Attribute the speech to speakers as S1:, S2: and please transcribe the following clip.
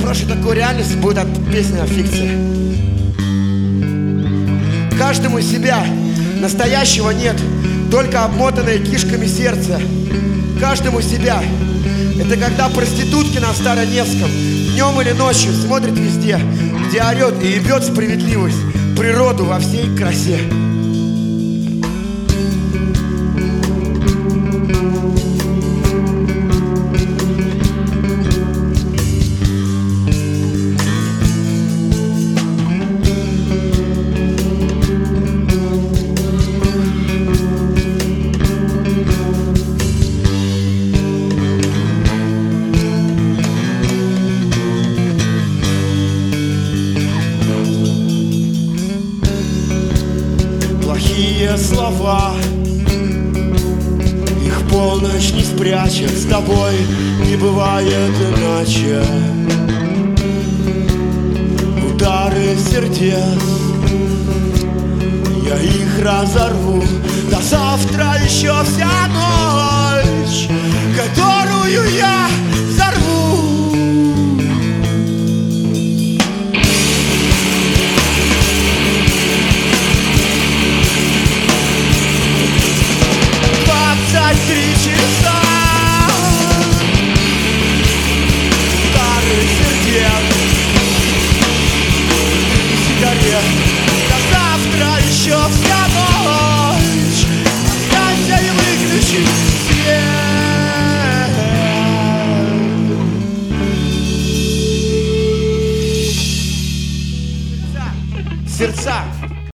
S1: прошлой такой реальности будет песня фикция. Каждому себя настоящего нет, только обмотанное кишками сердце. Каждому себя. Это когда проститутки на Староневском днем или ночью смотрят везде, где орет и ебет справедливость, природу во всей красе.
S2: Плохие слова, их полночь не спрячет, с тобой не бывает иначе. Удары сердец, я их разорву, до завтра еще